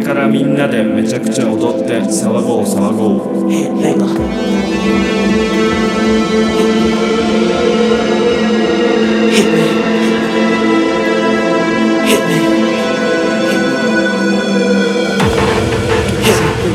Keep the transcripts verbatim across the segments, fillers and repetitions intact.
れからみんなでめちゃくちゃ踊って騒ごう騒ごう。 Headbanger. Hit me. Hit me. Hit me.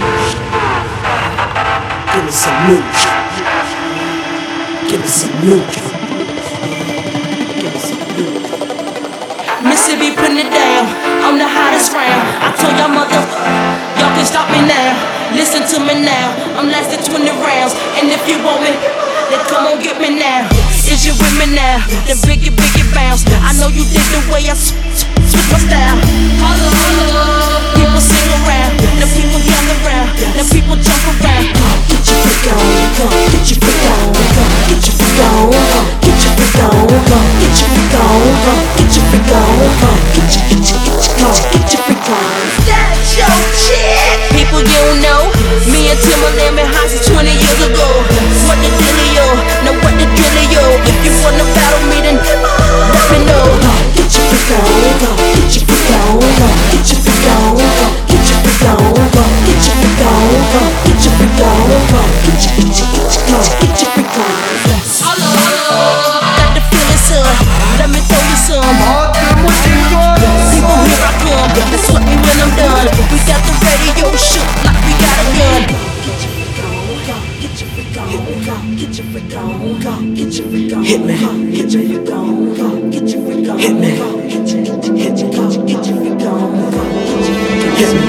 Give me some news. Give me some news. Give me some news. Mississippi putting it down. I'm the hottest round. I told y'all mother, y'all can stop me now. Listen to me now. I'm lasting twenty rounds. And if you want me, then come on get me now. Is you with me now? The biggie, biggie bounce. I know you dig the way I sw- sw- switch my style. Holla, holla. People sing around. The people yell around. The people jump around. Get your freak on. Get your freak on. Get your freak on. Get your freak on. Get your freak on. Get your freak on. Get your, get your, get your, get your freak on. That's your chick. People you don't know. Me and Timberland been hot since twenty years ago. What the dealio? Now what the dealio? If you wanna battle me, then let me know. Get your freak on. Get your freak on. Get your freak on. Get your freak on. Get your freak on. Get your freak on. Get your, get your, get your, get your freak on. Hello, hello. Got the feeling, son. Let me throw you some. People, here I come. They sweat me when I'm done. We got the radio shook like we got a gun. Get your freak on. Get your freak on. Get your freak on. Hit me. Get your freak on. Get your freak on. Hit me. Hit your, hit your, get your freak on. Hit me.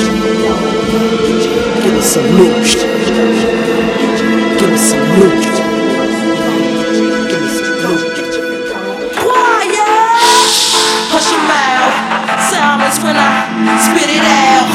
Give me some moves. Give me some moves. Give me some moves. Quiet. Hush your mouth. Silence when I spit it out.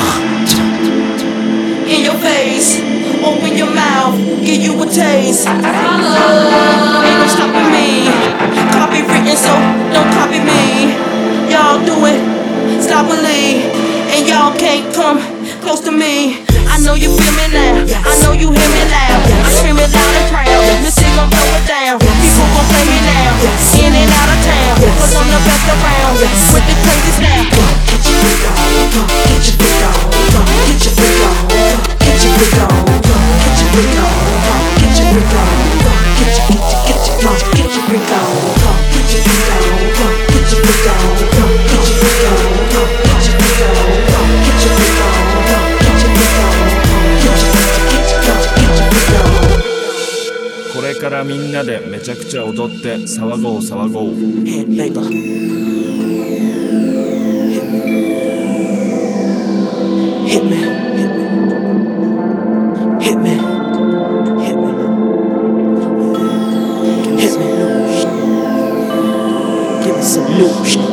In your face. Open your mouth. Give you a taste. Hello. Ain't no stopping me. Copywritten, so don't copy me. Y'all do it sloppily, and y'all can't come close to me. I know you feel me now. I know you hear me loud. I scream it loud and proud. Missy gon' throw it down. People gon' play me now. In and out of town, cause I'm the best around. With the crazy snap. Get your freak on. Get your freak on. Get your freak on. Get your freak on. Get your freak on. Get your freak on. Get your, get your, get your, get your freak on. Get your freak on. Get your freak on. Get your freak on. Get your freak on. Get your freak on. Get your freak on. Get your, get your, get your freak on. これからみんなでめちゃくちゃ踊って騒ごう騒ごう。 Headbanger. Hit me. Hit me. Hit me. Hit me. Hit me. Give me some news.